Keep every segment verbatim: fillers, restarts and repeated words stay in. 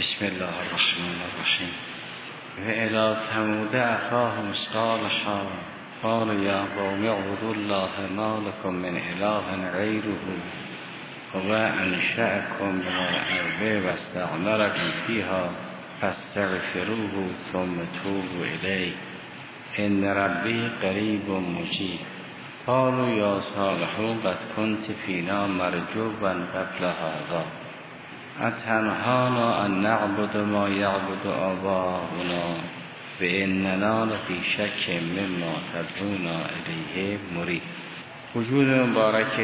بسم الله الرحمن الرحیم. و الی ثمود اخاهم صالحا قال یا قوم اعبدوا الله ما لكم من اله غیره و انشأکم من الارض واستعمرکم فیها فاستغفروه ثم توبوا الیه ان ربی قریب مجیب. قالوا یا صالح قد كنت فینا مرجوا قبل هذا اتنهانا ان نعبد ما یعبد آباؤنا و اننا لفی شک مما تدعونا الیه مرید. وجود مبارک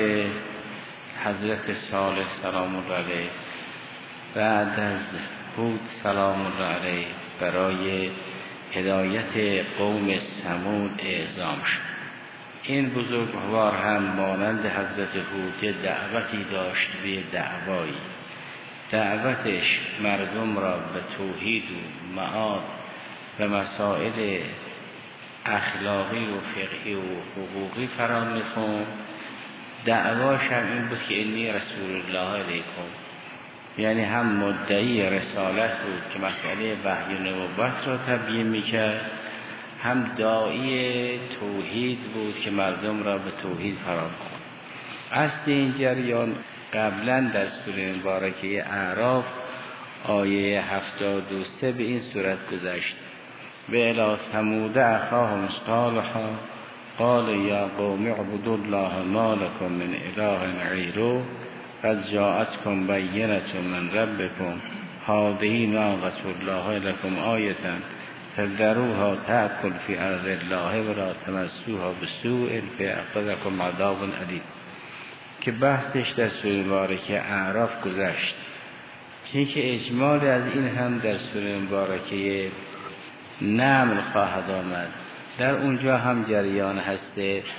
حضرت صالح سلام الله علیه بعد از هود سلام الله علیه برای هدایت قوم ثمود اعزام شد. این بزرگوار هم مانند حضرت هود یه دعوتی داشت به دعوایی. دعوتش مردم را به توحید و معاد و مسائل اخلاقی و فقهی و حقوقی فرا می‌خواند. دعواش هم این بود که انی رسول الله علیکم، یعنی هم مدعی رسالت بود که مسئله وحی و نبوت را تبیین می‌کرد، هم داعی توحید بود که مردم را به توحید فرا خواند. اصل این جریان قبلا در سوره مبارکه اعراف آیه هفتاد و سه به این صورت گذشت: و الی ثمود اخاهم صالحا قال یا قوم اعبدوا الله ما لكم من اله غیره قد جاءتكم بینة من ربكم هذه ناقة الله لكم آیة فذروها تأکل فی ارض الله ولا تمسوها بسوء فیأخذکم عذاب علیم، که بحثش در سوره مبارکه اعراف گذشت. چون که اجمال از این هم در سوره مبارکه نمل خواهد آمد. در اونجا هم جریان هست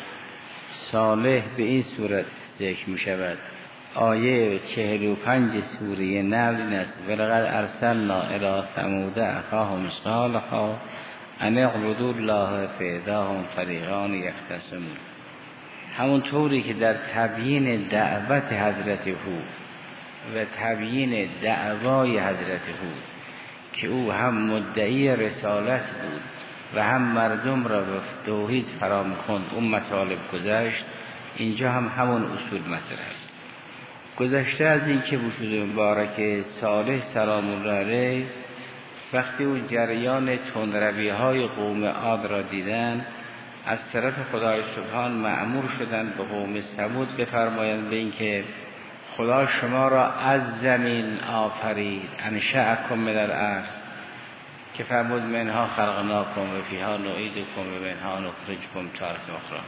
صالح به این صورت ذکر می شود. آیه چهل و پنج سوره نمل این است: ولقد ارسلنا الی ثمود اخاهم صالحا ان اعبدوا الله فاذا هم فریقان یختصمون. همون طوری که در تبیین دعوت حضرت هود و تبیین دعوای حضرت هود که او هم مدعی رسالت بود و هم مردم را به توحید فرا می‌خواند اون مطالب گذشت، اینجا هم همون اصول مطرح است. گذشته از این که وجود مبارک صالح سلام الله علیه وقتی اون جریان تندروی‌های قوم عاد را دیدن، از طرف خدای سبحان مأمور شدند به قوم ثمود بفرمایند به این که خدا شما را از زمین آفرید، انشأکم من الارض، که فرمود منها خلقناکم و فیها نعیدکم و منها نخرجکم تارة اخری.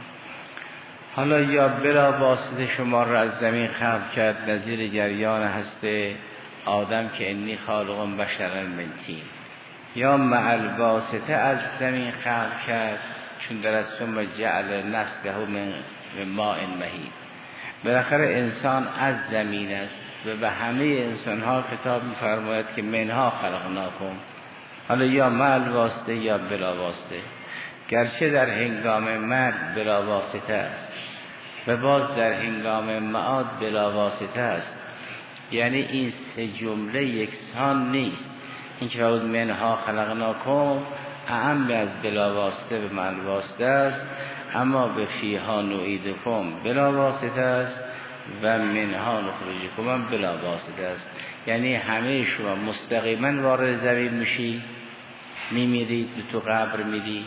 حالا یا بلا واسطه شما را از زمین خلق کرد، نظیر جریان هست آدم که انی خالق بشرا من طین، یا مع الواسطه از زمین خلق کرد چون در از ثم جعل نسله من ماء مهین. بالاخره انسان از زمین است و به همه انسان ها خطاب می‌فرماید که منها خلقناکم. حالا یا مع الواسطه یا بلا واسطه، گرچه در هنگام مرگ بلا واسطه است و باز در هنگام معاد بلا واسطه است. یعنی این سه جمله یکسان نیست. این که فرمود منها خلقناکم اعم از بلا واسطه به معنی واسطه است، اما به فیها نعیدکم بلا واسطه است و منها نخرجکم هم بلا واسطه است. یعنی همه شما مستقیما وارد زمین میشی، میمیرید، تو قبر میری،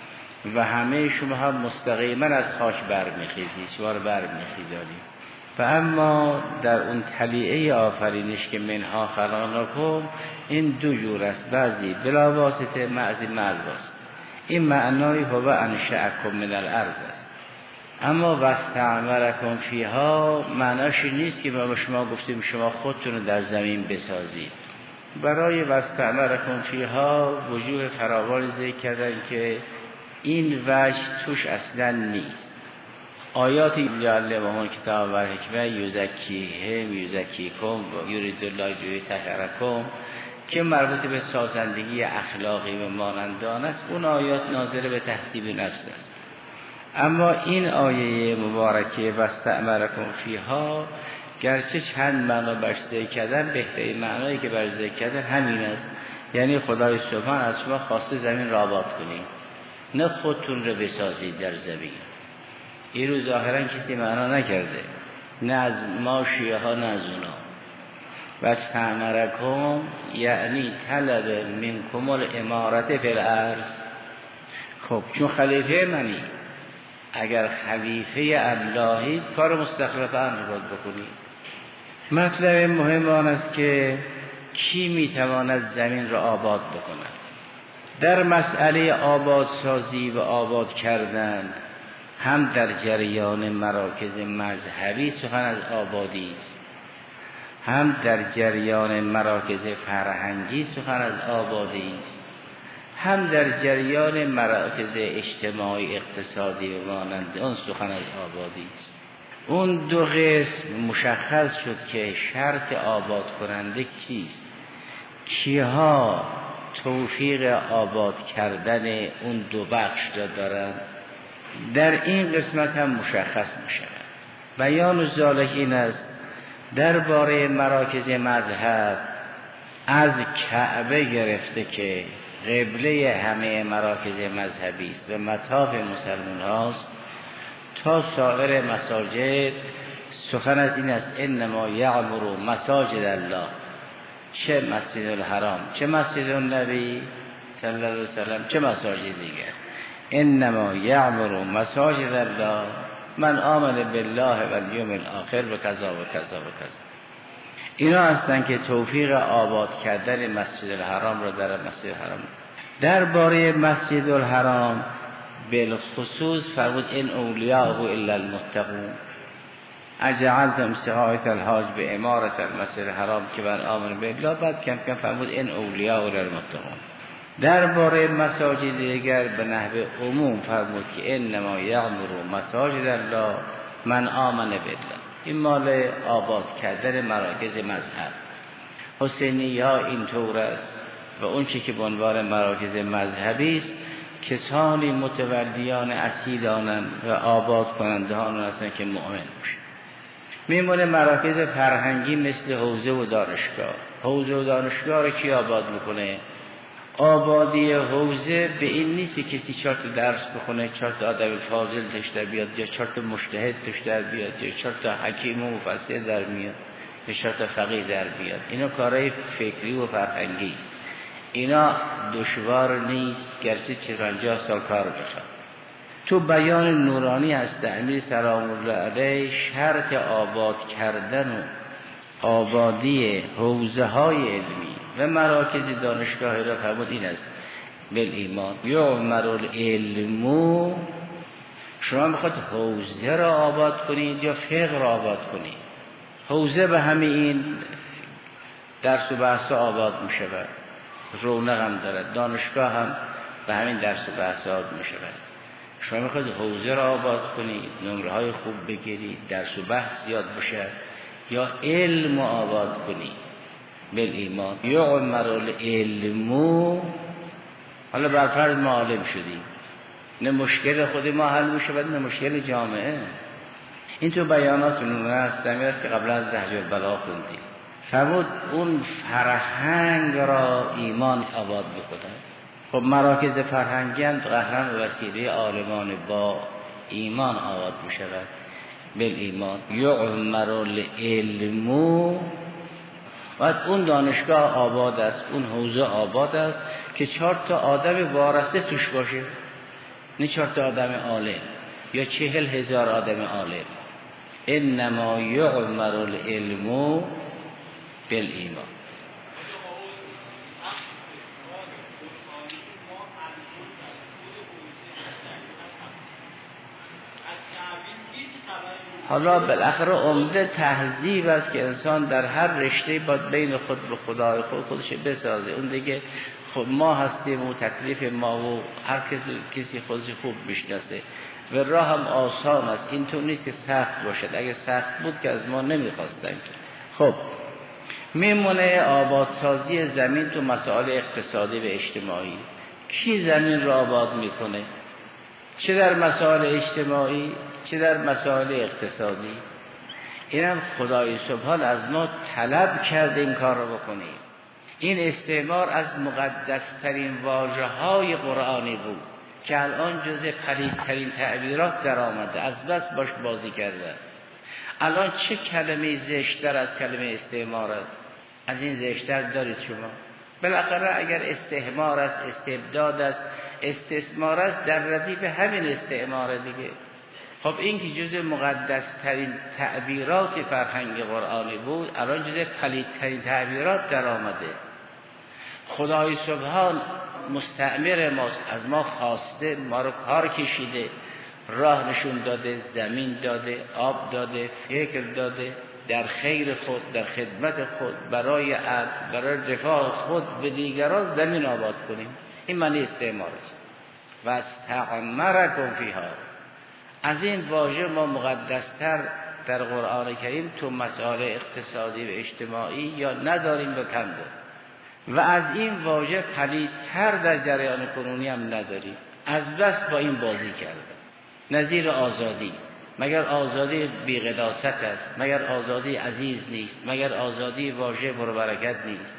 و همه شما هم مستقیما از خاک برمیخیزید، شما رو برمیخیزانی. و اما در اون تلیعه آفرینش که منها خلقناکم این دو جور است، بعضی بلا واسطه، بعضی مع الواسطه. این معنای هو انشأکم من الارض است. اما واستعمرکم فیها معناش نیست که ما به شما گفتیم شما خودتون رو در زمین بسازید. برای واستعمرکم فیها وجوه فراوان ذکر کردن که این وجه توش اصلا نیست. آیاتی یعلمهم کتاب و حکمه یزکیهم یزکیکم و یرید الله لیطهرکم که مربوط به سازندگی اخلاقی و مانندان است، اون آیات ناظر به تهذیب نفس است. اما این آیه مبارکه واستعمرکم فیها گرچه چند معنا برش ذکر کردن، بهترین معنایی که برش ذکر کردن همین است. یعنی خدای سبحان از شما خواسته زمین را آباد کنید، نه خودتون رو بسازید در زمین. این رو ظاهرا کسی معنا نکرده، نه از ما شیعه ها نه از اونا. و استعمرکم یعنی طلب منکم الامارت فی الارض. خب چون خلیفه منی، اگر خلیفه الله کار مستخلف امر باید بکنید. مطلب مهم آن است که کی میتواند زمین را آباد بکند. در مسئله آبادسازی و آباد کردن هم در جریان مراکز مذهبی سخن از آبادی است، هم در جریان مراکز فرهنگی سخن از آبادی است، هم در جریان مراکز اجتماعی اقتصادی و مانند آن سخن از آبادی است. اون دو قسم مشخص شد که شرط آباد کننده کیست، کیها توفیق آباد کردن اون دو بخش را دارند. در این قسمت هم مشخص می شود. بیان ذالک این است درباره مراکز مذهب از کعبه گرفته که قبله همه مراکز مذهبی است و مطاف مسلمان هاست تا سایر مساجد سخن از این است انما یعمر مساجد الله، چه مسجد الحرام چه مسجد النبی صلی الله علیه وسلم چه مساجد دیگر، انما یعمر مساجد الله من آمن بالله و الیوم الاخر و کذا و کذا و کذا. اینا هستند که توفیق آباد کردن مسجد الحرام را در مسجد الحرام. درباره مسجد الحرام بالخصوص فرمود ان اولیاءه الا المتقون اجعلتم سقایة الحاج به امارت المسجد الحرام که من آمن بالله، بعد کم کم فرمود ان اولیاءه الا المتقون. درباره مساجد دیگر به نحو عموم فرمود که انما یعمر مساجد الله من آمن بالله. این مال آباد کردن مراکز مذهب. حسینی ها این طور است و اون چی که به عنوان مراکز مذهبی است کسانی متولیان اصیلانند و آباد کننده ها هستند که مؤمن باشند. میمونه مراکز فرهنگی مثل حوزه و دانشگاه. حوزه و دانشگاه رو کی آباد میکنه؟ آبادی حوزه به این نیست که کسی چهار تا درس بخونه، چهار تا آدم فاضل توش در بیاد، یا چهار تا مجتهد توش در بیاد، یا چهار تا حکیم و مفسر در میاد، یا چهار تا فقیه در بیاد. اینا کارهای فکری و فرهنگی است. اینا دشوار نیست گرچه چه پنجاه سال کار بخواد. تو بیان نورانی از امیر سلام الله علیه شرط آباد کردن و آبادی حوزه های علمی و مراکز دانشگاهی را فرمود این است بل ایمان یعمر العلم. شما میخواد حوزه را آباد کنید یا فقه را آباد کنید؟ حوزه به همین این درس و بحث آباد میشود، رونق هم دارد. دانشگاه هم به همین درس و بحث آباد میشود. شما میخواد حوزه را آباد کنید، نمره های خوب بگیرید، درس و بحث زیاد بشه، یا علم آباد کنید؟ بل ایمان یعمر العلم. حالا برفرض ما عالم شدیم، نه مشکل خود ما حل میشه نه مشکل جامعه. این تو بیانات نمونه است که قبلا از نهج البلاغه خوندیم. فرمود اون فرهنگ را ایمان آباد بکنه. خب مراکز فرهنگی هم قهرن و وسیله عالمان با ایمان آباد میشود. بل ایمان یعمر العلم. و اون دانشگاه آباد است، اون حوزه آباد است که چهار تا آدم وارثه توش باشه، نه چهار تا آدم عالم یا چهل هزار آدم عالم. انما یعمر العلم بالایمان. حالا بالاخره عمده تهذیب است که انسان در هر رشته باید بین خود به خدای خود خودش بسازه. اون دیگه خب ما هستیم و تکلیف ما و هر کسی خودش خوب میشناسه و راه هم آسان است. این تو نیست که سخت باشد. اگه سخت بود که از ما نمیخواستن که. خب میمونه آبادسازی زمین تو مسائل اقتصادی و اجتماعی. کی زمین را آباد میکنه؟ چه در مسائل اجتماعی چه در مسائل اقتصادی. اینم خدای سبحان از ما طلب کرده این کار رو بکنیم. این استعمار از مقدسترین واژه های قرآنی بود که الان جزء پلیدترین تعبیرات در آمده، از بس باش بازی کرده. الان چه کلمه زشت‌تر از کلمه استعمار است؟ از این زشت‌تر دارید شما؟ بالاخره اگر استعمار است، استبداد است، استثمار است، در ردیف همین استعمار دیگه. خب این که جزء مقدسترین تعبیرات فرهنگ قرآنی بود، الان جزء پلیدترین تعبیرات در آمده. خدای سبحان مستعمر ماست، از ما خواسته، ما رو کار کشیده، راه نشون داده، زمین داده، آب داده، فکر داده، در خیر خود، در خدمت خود، برای عدل، برای رفاه خود به دیگران زمین آباد کنیم. این معنی استعمار است. و استعمرکم فیها. از این واژه ما مقدستر در قرآن کریم تو مسائل اقتصادی و اجتماعی یا نداریم و کم داریم، و از این واژه پلیدتر در جریان کنونی هم نداریم. از بس با این بازی کرده. نظیر آزادی، مگر آزادی بی قداست است؟ مگر آزادی عزیز نیست؟ مگر آزادی واژه پربرکت نیست؟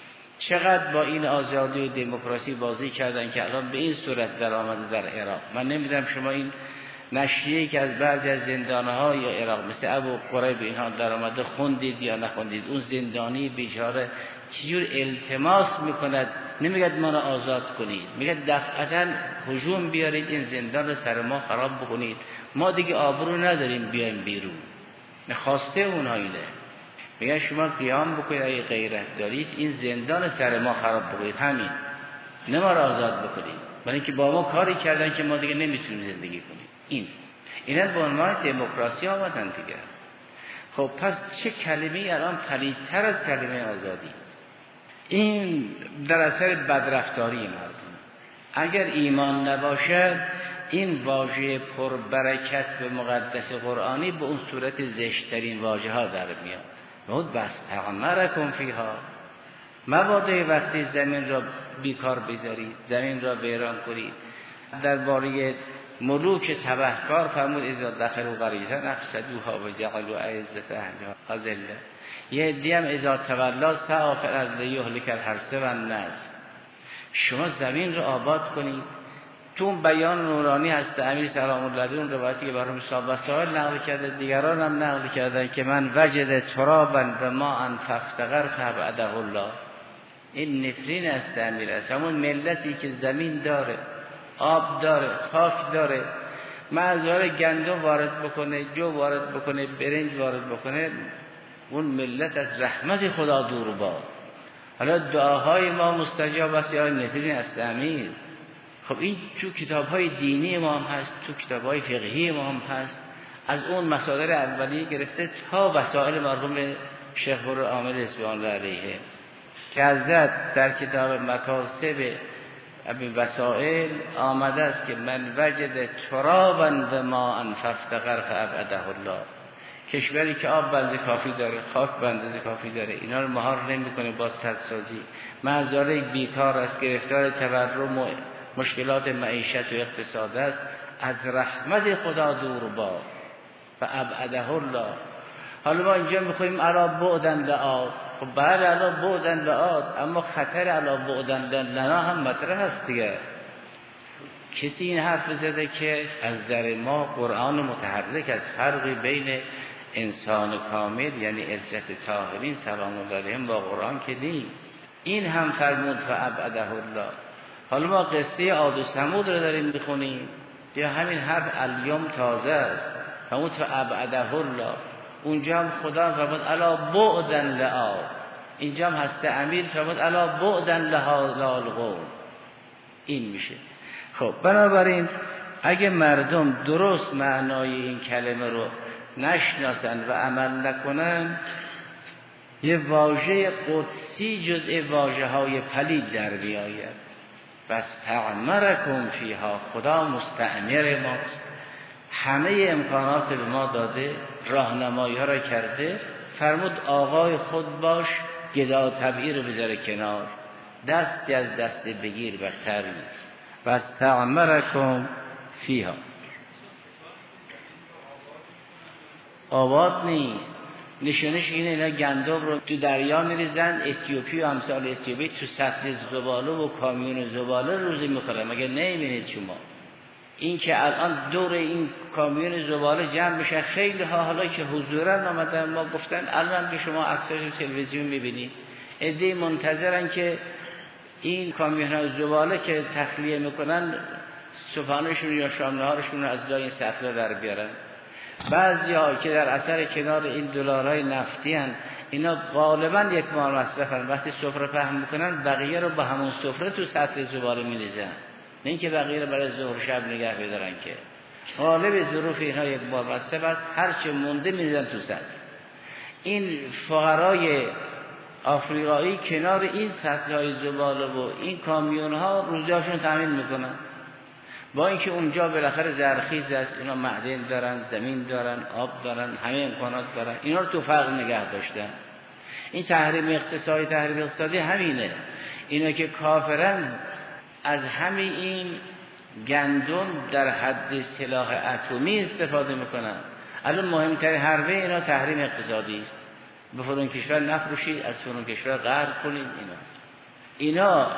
چقدر با این آزادی و دموکراسی بازی کردن که الان به این صورت در آمده در عراق. من نمیدونم شما این نشریه‌ای که از بعضی از زندان‌های یا عراق مثل ابو قریب اینها در آمده خوندید یا نخوندید؟ اون زندانی بیچاره چجور التماس میکند، نمیگه ما رو آزاد کنید، میگه دفعتاً هجوم بیارید این زندان رو سر ما خراب بکنید، ما دیگه آبرو نداریم بیایم بیرون. نخواسته اونها اینه. میگه شما قیام بکنید اگه غیرت دارید، این زندان سر ما خراب بکنید، همین، نه ما رو آزاد بکنید، برای اینکه با ما کاری کردن که ما دیگه نمیتونیم زندگی کنیم. این اینا به عنوان دموکراسی آمدن دیگه. خب پس چه کلمه‌ای الان پلیدتر از کلمه آزادی است؟ این در اثر بدرفتاری مردم. اگر ایمان نباشد این واژه پربرکت و مقدس قرآنی به اون صورت زشترین واژه ها در میاد. بود بس تعمرکم فیها. مبادا وقتی زمین را بیکار بذارید، زمین را ویران کنید. درباره ملوک تبهکار فرمود اذا دخلوا قریة افسدوها و جعلوا عزة اهلها اذلة. یه عده‌ای هم اذا تولی سعی فی الارض لیهلک الحرث و النسل. شما زمین رو آباد کنید. تو اون بیان نورانی هست امیر سلام الله علیه، اون روایتی که برای مصاب وسائل نقل کرده، دیگران هم نقل کردن که من وجد ترابا و ماء فافتقر فابعده الله. این نفرین است امیر است، همون ملتی که زمین داره، آب داره، خاک داره، معذاره گندم وارد بکنه، جو وارد بکنه، برنج وارد بکنه، اون ملت از رحمت خدا دور باد. حالا دعاهای ما مستجاب است یا نفرین است امیر؟ خب این تو کتاب‌های دینی ما هم هست، تو کتاب‌های فقهی ما هم هست، از اون مصادر اولیه گرفته تا وسائل مرحوم شیخ برو عامل رضوان الله علیه که حضرت در کتاب مکاسب ابی وسائل آمده است که من وجد ترابا و ماء فافتقر فابعده الله. کشوری که آب بنده کافی داره، خاک بنده کافی داره، اینا رو مهار نمی‌کنه با سدسازی، معذاره بیکار است، گرفتار تورم و مشکلات معیشت و اقتصاد است، از رحمت خدا دور باد و ابعده الله. حالا ما اینجا میخواییم علا بعدن لعاد. خب بله علا بعدن لعاد، اما خطر علا بعدن لنا هم مطرح هست دیگه. کسی این حرف زده که از نظر ما قرآن متحرک از فرقی بین انسان کامل یعنی عزت طاهرین سلام الله علیهم با قرآن که نیست. این هم فرمود و ابعده الله. حالا ما قصه عاد و ثمود رو داریم میخونیم، یا همین حرف الیوم تازه است، فرمود و ابعده الله. اونجا هم خدا فرمود الا بعدن لعاد، اینجا هم هست امیر فرمود الا بعدن لهذا القوم. این میشه. خب بنابراین اگه مردم درست معنای این کلمه رو نشناسن و عمل نکنن، یه واژه قدسی جزء واژه های پلید در بیاید. بس تعمرکم فیها، خدا مستعمر ماست، همه امکانات به ما داده، راهنمایی ها را کرده، فرمود آقای خود باش، گدا طبعی رو بذاره کنار، دستی از دست بگیر بهتر نیست. بس تعمرکم فیها. آباد نیست، نشونش اینه اینا گندم رو تو دریا میریزن، اتیوپی و امثال اتیوپی تو سطل زباله و کامیون زباله روزی میخورن. مگه نمیبینید شما این که الان دور این کامیون زباله جمع میشه؟ خیلی ها حالا که حضورا آمدن ما گفتن الان که شما عکساش تلویزیون میبینید عده منتظرن که این کامیون ها زباله که تخلیه میکنن صبحانهشون یا شام نهارشون رو از لای این سطل در بیارن. بعضیا که در اثر کنار این دلارهای نفتی هن اینا غالبا یک ماه مصرفن، وقتی سفره پهن میکنن بقیه رو با همون سفره تو سطل زباله میریزن، نه اینکه بقیه رو برای ظهر شب نگه بدارن. که غالب ظروف اینها یک بار مصرف است، هرچه مونده میریزن تو سطل. این فقرای آفریقایی کنار این سطل‌های زباله و این کامیون‌ها روزیاشون تامین میکنن، با اینکه اونجا بالاخره زرخیز است، اینا معدن دارن، زمین دارن، آب دارن، همه امکانات دارن، اینا رو تو فقر نگه داشتن. این تحریم اقتصادی تحریم اقتصادی همینه. اینا که کافرن از همین این گندم در حد سلاح اتمی استفاده میکنن. الان مهمترین حربه اینا تحریم اقتصادی است. به فلان کشور نفروشید، از فلان کشور غرب کنید. اینا اینا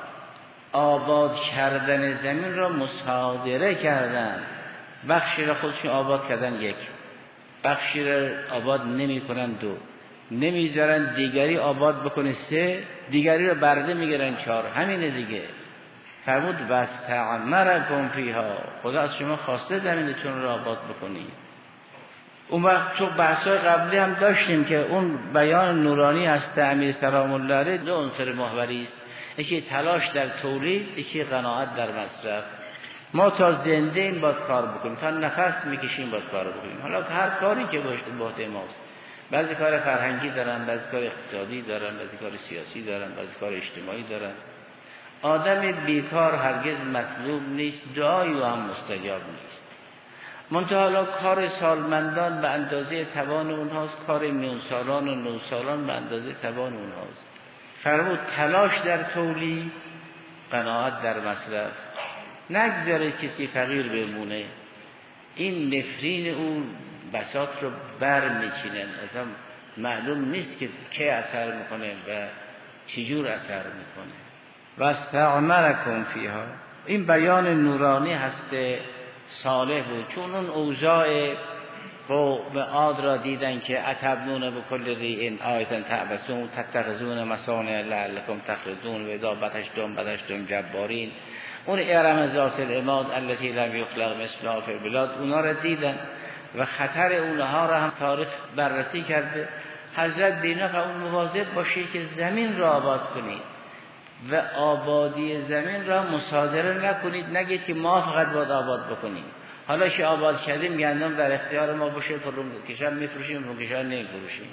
آباد کردن زمین را مصادره کردن. بخشی را خودشون آباد کردن یک، بخشی را آباد نمی کنن دو، نمیذارن دیگری آباد بکنه سه، دیگری را برده میگیرن چهار. همینه دیگه. فرمود واستعمرکم فیها، خدا از شما خواسته زمینتون را آباد بکنید. اون وقت تو بحثای قبلی هم داشتیم که اون بیان نورانی هست امیر سلام الله علیه دو عنصر محوری است، یکی تلاش در تولید، یکی قناعت در مصرف. ما تا زنده این باید کار بکنیم، تا نفس میکشیم باید کار بکنیم. حالا هر کاری که باشه به عهده ماست. بعضی کار فرهنگی دارن، بعضی کار اقتصادی دارن، بعضی کار سیاسی دارن، بعضی کار اجتماعی دارن. آدم بیکار هرگز مطلوب نیست، دعایی و هم مستجاب نیست. منتها حالا کار سالمندان به اندازه توان اونهاست، کار میون سالان و نو سالان به اندازه توان اونهاست. فرمود تلاش در تولید، قناعت در مصرف. نگذاره کسی فقیر بمونه. این نفرین اون بساط رو بر میچینن، اصلا معلوم نیست که که اثر میکنه و چجور اثر میکنه. واستعمرکم فیها، این بیان نورانی هست صالح بود، چون اون اوضاع قوم عاد را دیدن که اتبنون به کل ریء آیة تعبسون تتخذون مصانع لعلکم تخلدون و اذا بطشتم بطشتم جبارین. اون ارم ذات العماد التي لم یخلق مثلها فی البلاد، اونا را دیدن و خطر اونها را هم تاریخ بررسی کرده. حضرت بینا فرمود مواظب باشید که زمین را آباد کنید و آبادی زمین را مصادره نکنید. نگید که ما فقط باید آباد بکنیم، حالا که آباد کردیم گندم در اختیار ما باشه، فرون کشور میفروشیم، فرون کشور نمیفروشیم.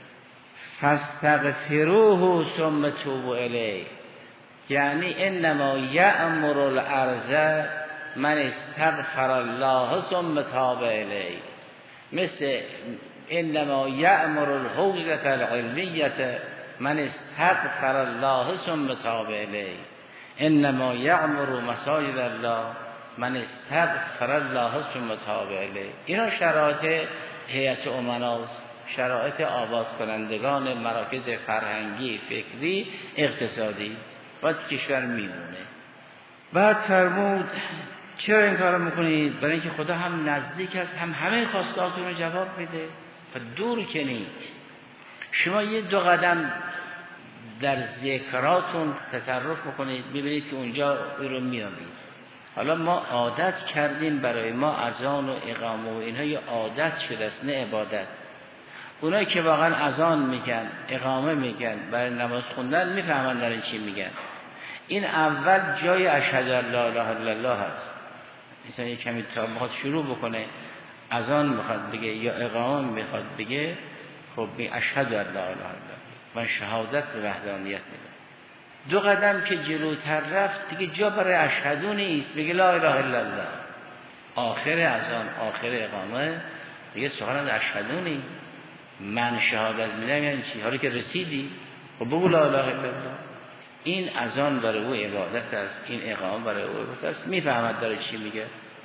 فاستغفروه ثم توبوا الیه، یعنی انما یأمر الارض من استغفر الله ثم تاب الیه، مثل انما یأمر الحوزة العلمیة من استغفر الله ثم تاب الیه، انما یعمر مساجد الله من استغفر الله ثم تاب الیه. اینا شرایط هیئت امناست، شرایط آباد کنندگان مراکز فرهنگی، فکری، اقتصادی. باید کشور میمونه. بعد فرمود چرا این کارو میکنید؟ برای اینکه خدا هم نزدیک است، هم همه خواستاتون رو جواب میده و دور که نیست. شما یه دو قدم در ذکراتون تصرف میکنید، میبینید که اونجا او رو میامید. حالا ما عادت کردیم، برای ما اذان و اقامه و اینها یه عادت شده است، نه عبادت. اونایی که واقعا اذان میگن، اقامه میگن، برای نماز خوندن میفهمن دارن چی میگن. این اول جای اشهد ان لا اله الا الله هست. مثلا یه کمی تا میخواد شروع بکنه، اذان میخواد بگه یا اقامه میخواد بگه، خب بی اشهد ان لا اله الا الله، من شهادت به وحدانیت میدم. دو قدم که جلوتر رفت دیگه جا برای اشهدو نیست، بگه لا اله الا الله. آخر اذان، آخر اقامه دیگه سخن از اشهدو نیست. من شهادت میدم یعنی چی؟ حالا که رسیدی خب بگو لا اله الا الله. این اذان برای او عبادت است، این اقامه برای او عبادت است. میفهمد داره چی میگه.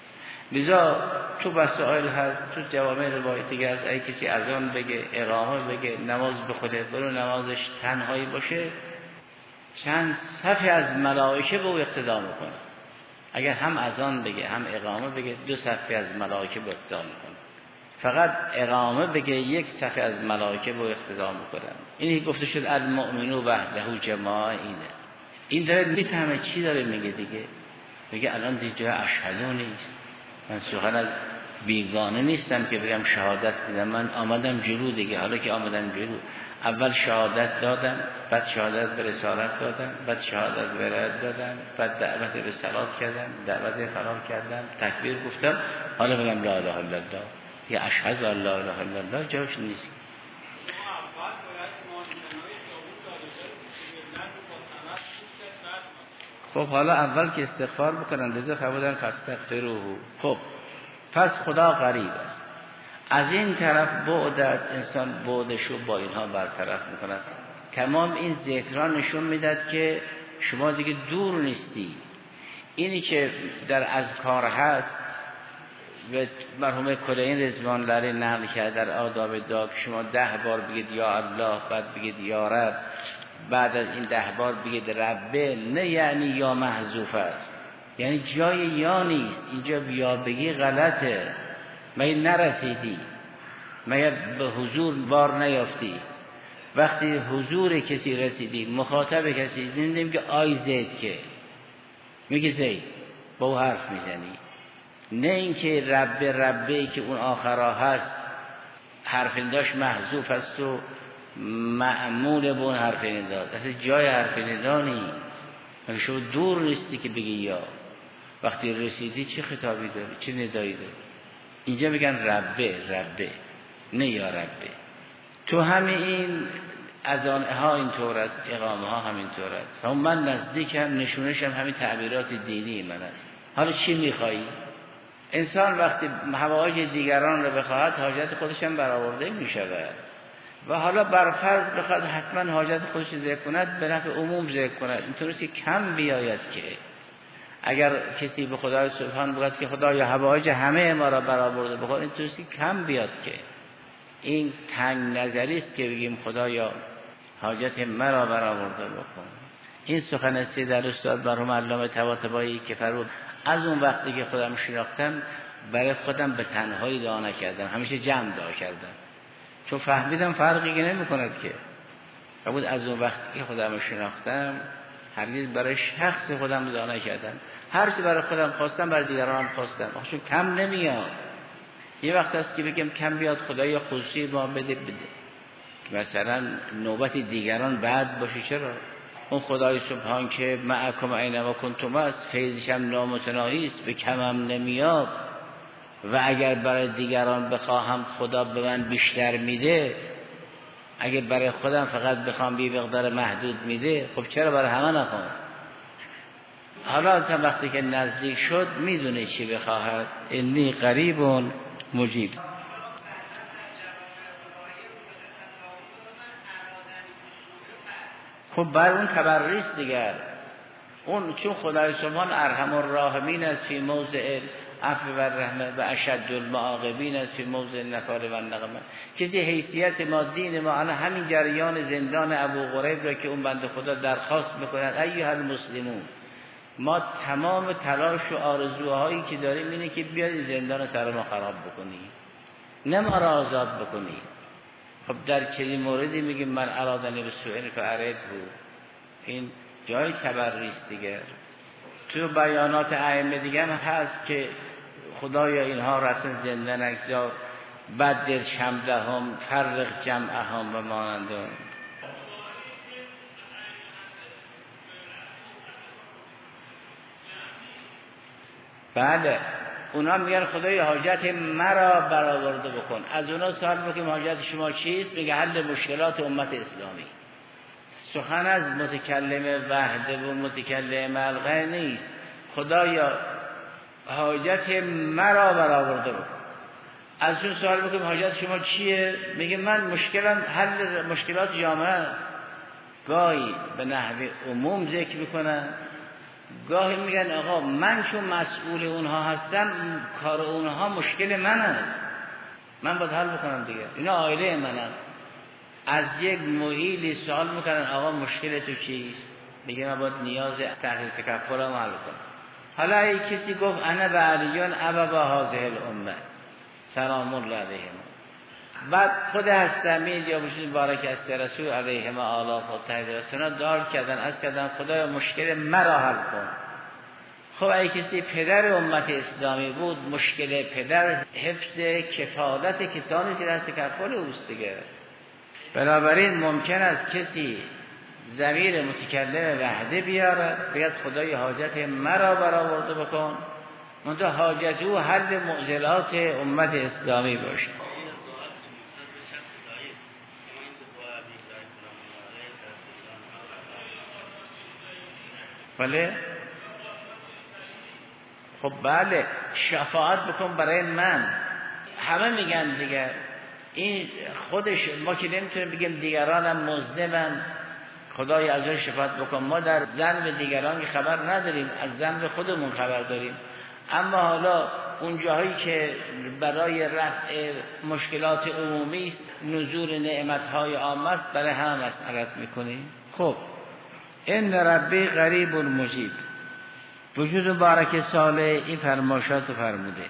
لذا تو وسائل هست، تو جوامع روایت دیگه هست، اگه کسی اذان بگه، اقامه بگه، نماز بخونه، برو نمازش تنهایی باشه، چند صفی از ملائکه به او اقتدا میکنه. اگر هم اذان بگه هم اقامه بگه، دو صفی از ملائکه به اقتدا میکنه. فقط اقامه بگه، یک صفی از ملائکه به او اقتدا میکنن. اینی گفته شد المؤمن وحده جماعه اینه. این داره میفهمه چی داره میگه دیگه. میگه الان دیگه اشهدو نیست، من سخن از بیگانه نیستم که بگم شهادت میدم، من آمدم جلو دیگه. حالا که آمدم جلو، اول شهادت دادم، بعد شهادت به رسالت دادم، بعد شهادت به رد دادم، بعد دعوت به صلات کردم، دعوت فرار کردم، تکبیر گفتم، حالا بگم لا اله الا الله. یا اشهد ان لا اله الا الله جاش نیست. خب حالا اول که استغفار بکنن لذا فرمودن فاستغفروه. خب پس خدا قریب است. از این طرف بعد از انسان بعدشو با اینها برطرف میکند. تمام این ذکران نشون میداد که شما دیگه دور نیستی. اینی که در اذکار هست و مرحوم کلین رضوان الله علیه نقل کرد در آداب دعا که شما ده بار بگید یا الله، بعد بگید یا رب، بعد از این ده بار بگید ربه. نه یعنی یا محذوف است، یعنی جای یا نیست اینجا. یا بگی غلطه، مگه نرسیدی، مگه به حضور بار نیافتی. وقتی حضور کسی رسیدی، مخاطب کسی دیدیم که آی زید، که میگه زید با او حرف میزنی. نه اینکه ربه ربه که اون آخرها هست حرف نداش محذوف است و معمول به اون حرف ندا. اصلا جای حرف ندا نیست. مگه شما دور نیستی که بگی یا. وقتی رسیدی چه خطابی داری، چه ندایی داری. اینجا میگن ربه ربه، نه یا ربه. تو همه این اذان ها اینطور است، اقامه ها همینطور است. هم من نزدیکم، نشونشم همین تعبیرات دینی من است. حالا چی میخوایی؟ انسان وقتی حوایج دیگران رو بخواهد حاجت خودش هم برآورده میشود. و حالا برفرض بخواد حتما حاجت خودش ذکر کند، به نفع عموم ذکر کند، اینطوری که کم بیاید. که اگر کسی به خدای سبحان بگوید که خدایا حوایج همه ما را برآورده بکن، اینطوری که کم بیاد. که این تنگ نظری است که بگیم خدایا حاجت مرا برآورده بکن. این سخن سید الاستاد مرحوم علامه طباطبایی که فرمود از اون وقتی که خودم شناختم برای خودم به تنهایی دعا نکردم، همیشه جمع دعا کردم، چون فهمیدم فرقی که نمی کند. که فرمود از اون وقتی که خودم شناختم هرگز برای شخص خودم دعا نکردم، هر چی برای خودم خواستم برای دیگران خواستم. چون کم نمیاد. یه وقت هست که بگم کم بیاد خدایا خصوصی ما بده بده، مثلا نوبت دیگران بعد باشه. چرا؟ اون خدای سبحان که معکم اینما کنتم است، فیضش هم نامتناهی است، به کمم نمیاد. و اگر برای دیگران بخواهم خدا به من بیشتر میده، اگر برای خودم فقط بخوام بی مقدار محدود میده، خب چرا برای همه نخوام؟ حالا تا وقتی که نزدیک شد میدونه چی بخواهد. انی قریب مجیب. خب بر اون تبریز دیگر، اون چون خدای سبحان ارحم الراحمین است فی موضع عفو و رحمه و اشد المعاقبین است فی موضع نکال و نقمه. کسی حیثیت ما دین ما الان همین جریان زندان ابو غریب را که اون بنده خدا درخواست میکند ایها المسلمون، ما تمام تلاش و آرزوهایی که داریم اینه که بیاد زندان سر ما خراب بکنی، نه ما را آزاد بکنی. خب در چنین موردی میگیم من ارادنی به سوء فعرض بود. این جای تبریز دیگر. تو بیانات ائمه دیگه هم هست که خدایا اینها رسن زنده نگذار، بدر شملهم فرق جمعهم و مانند. بله اونا میگن خدای حاجت مرا برآورده بکن. از اونا سوال میکنیم حاجت شما چیست؟ میگه حل مشکلات امت اسلامی. سخن از متکلم وحده و متکلم الغه نیست. خدایا حاجت مرا برآورده بکن. از اون سوال میکنیم حاجت شما چیه؟ میگه من مشکلم حل مشکلات جامعه است. گاهی به نحو عموم ذکر میکنن، گاهی میگن آقا من چون مسئول اونها هستم کار اونها مشکل من است، من باید حل بکنم دیگه، اینا عائله منن. از یک معیلی سوال میکنن آقا مشکل تو چیست؟ میگه من باید نیاز تحلیل تکفرم حل کنم. حالا اگه کسی گفت انا و علیون ابا هذه الامه سلام الله علیهم، بعد خود هستمی یا بشید بارک است رسول علیهم آلاف و تحلیل و سنا دار کردن از کردن خدای مشکل مرا حل کن. خب اگه کسی پدر امت اسلامی بود، مشکل پدر حفظ کفالت کسانی که در تکفل اوست دیگه. بنابراین ممکن است کسی ضمیر متکلم وحده بیارد بگید خدای حاجت مرا برآورده بکن، منتها حاجت او حل معضلات امت اسلامی باشه. بله خب بله شفاعت بکن برای من، همه میگن دیگر این خودش، ما که نمیتونیم بگیم دیگرانم مذنبن خدای از اون شفاعت بکن، ما در ذنب دیگران خبر نداریم، از ذنب خودمون خبر داریم. اما حالا اون جاهایی که برای رفع مشکلات عمومی است، نزول نعمتهای عامه است، برای هم مسئلت میکنیم. خب ان ربی قریب مجیب، وجود بارک صالح این فرماشات فرموده.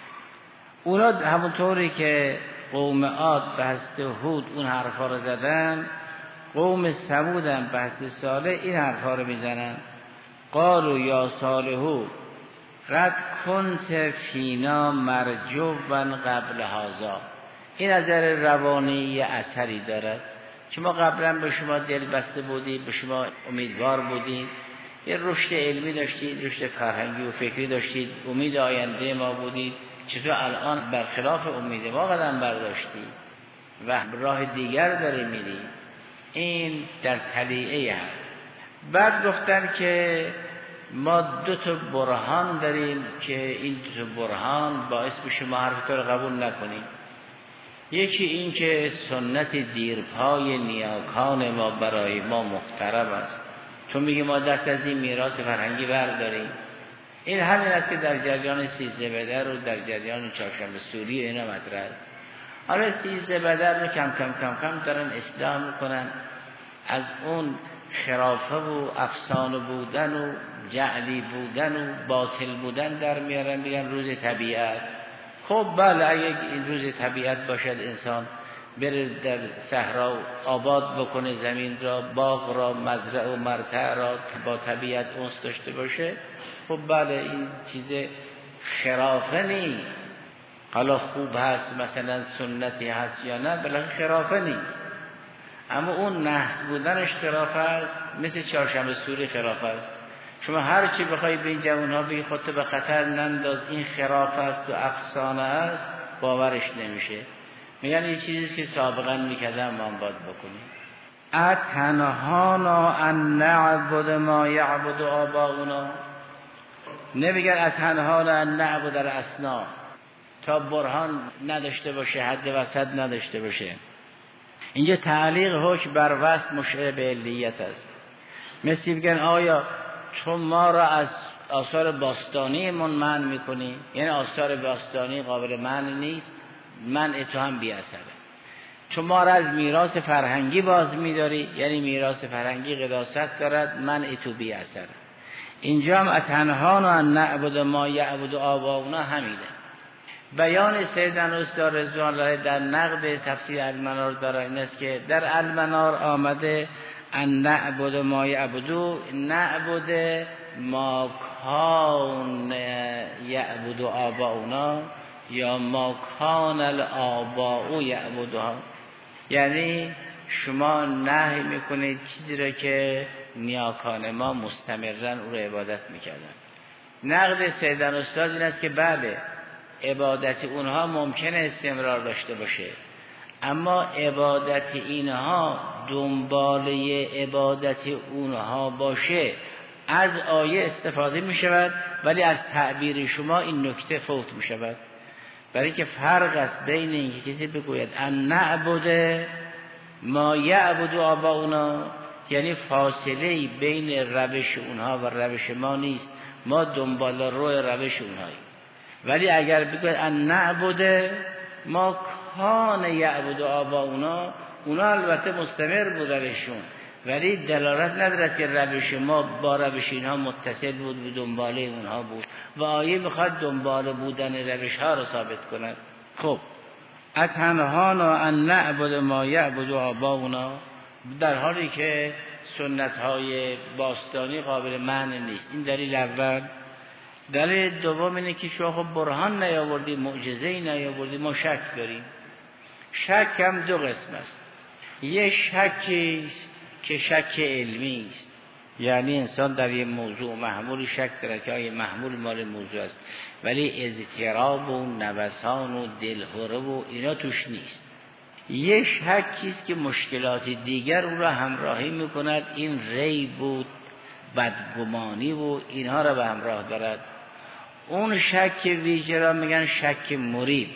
اونا همونطوری که قوم عاد به حضرت هود اون حرفا رو زدن، قوم ثمود هم به حضرت صالح این حرفا رو میزنن. قالوا یا صالحو قد کنت فینا مرجوا قبل هذا. این از نظر روانی اثری دارد که ما قبلا به شما دل بسته بودیم، به شما امیدوار بودیم، یه رشد علمی داشتید، رشد فرهنگی و فکری داشتید، امید آینده ما بودید، چطور الان برخلاف امید ما قدم برداشتید و راه دیگر داری میری؟ این در طلیعه هست. بعد گفتن که ما دو تا برهان داریم که این دو تا برهان باعث بشه ما حرف تو رو قبول نکنیم. یکی این که سنت دیرپای نیاکان ما برای ما محترم است، چون میگه ما دست از این میراث فرهنگی برداریم. این همین است که در جریان سیزده بدر و در جریان چهارشنبه سوری اینا مطرح است. حالا سیزده بدر رو کم کم کم کم دارن اصلاح میکنن، از اون خرافه و افسانه بودن و جعلی بودن و باطل بودن در میارن، میگن روز طبیعت. خب بله اگه این روز طبیعت باشد، انسان بره در صحرا آباد بکنه زمین را، باغ را، مزرعه و مرتع را، با طبیعت انس داشته باشه، خب بله این چیز خرافه نیست. حالا خوب هست مثلا سنتی هست یا نه، بلکه خرافه نیست. اما اون نحس بودنش خرافه است، مثل چهارشنبه سوری خرافه است. شما هر چی بخوای به این جوانها بگی خودت به خطر ننداز، این خرافه است و افسانه است، باورش نمیشه. میگن این چیزی که سابقا میکردن ما هم باید بکنیم. اتنهانا ان نعبد ما یعبد آباؤنا، نمیگن اتنهانا ان نعبد الاصنام تا برهان نداشته باشه، حد وسط نداشته باشه. اینجا تعلیق حکم بر وصف مشعر به علیت است. مثل بگن آیا چون ما را از آثار باستانی من منع میکنی، یعنی آثار باستانی قابل منع نیست، منع تو هم بی اثره. چون ما را از میراث فرهنگی باز میداری، یعنی میراث فرهنگی قداست دارد، منع تو بی اثره. اینجا هم اتنهانا ان نعبد ما یعبد آباؤنا همینه. بیان سیدنا استاد رضوان الله در نقد تفسیر المنار داره این است که در المنار آمده ان نعبد ما یعبدو، نعبد ما کان یعبد آباؤنا یا ما کان الآباء یعبدها، یعنی شما نهی میکنید چیزی را که نیاکان ما مستمرن او را عبادت میکردن. نقد سیدنا استاد این است که بله عبادت اونها ممکنه استمرار داشته باشه، اما عبادت اینها دنباله عبادت اونها باشه از آیه استفاده می شود، ولی از تعبیر شما این نکته فوت می شود. برای اینکه فرق است بین اینکه کسی بگوید ان نعبد ما یعبد آباؤنا، یعنی فاصله بین روش اونها و روش ما نیست، ما دنبال رو روش اونهاییم. ولی اگر بگوید ان نعبد ما کان یعبد آباؤنا، اونا البته مستمر بود روششون، ولی دلالت ندارد که روش ما با روش اینها متصل بود و دنباله اونها بود و آیه میخواد دنباله بودن روش ها رو ثابت کند. خب اتنهانا ان نعبد ما یعبد آباؤنا، در حالی که سنت های باستانی قابل معنی نیست. این دلیل اول. دلیل دوم اینه که شما خب برهان نیاوردی، معجزه‌ای نیاوردی، ما شک داریم. شک هم دو قسم است. یه شکی است که شک علمی است، یعنی انسان در یه موضوع محمول شک داره که آیا محمول مال موضوع است، ولی اضطراب و نوسان و دلهره و اینا توش نیست. یه شکی است که مشکلات دیگر او را همراهی میکند، این ریب و بدگمانی و اینها را به همراه دارد. اون شک ویژه را میگن شک مریب.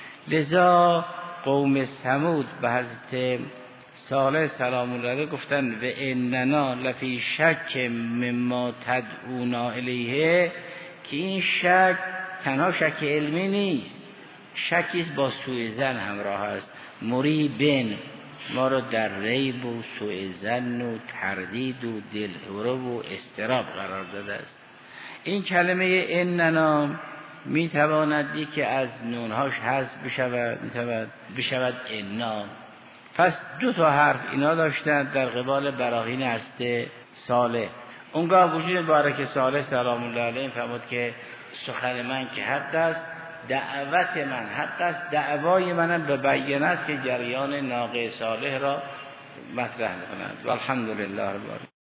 لذا قوم ثمود به حضرت صالح سلام الله علیه گفتن و اننا لفی شک مما تدعونا الیه، که این شک تنها شک علمی نیست، شکی با سوء ظن همراه است. مریبن، ما رو در ریب و سوء ظن و تردید و دلهره و اضطراب قرار داده است. این کلمه اننا می تواند یکی از نونهاش حذف بشود، می تواند بشود انا. پس دو تا حرف اینا داشتن در قبال براهین هست صالح. اونگاه وجود بارک صالح سلام الله علیه فرمود که سخن من که حق است، دعوت من حق است، دعوای منم به بیان است که جریان ناقه صالح را مطرح می‌کنند. والحمدلله رب العالمین.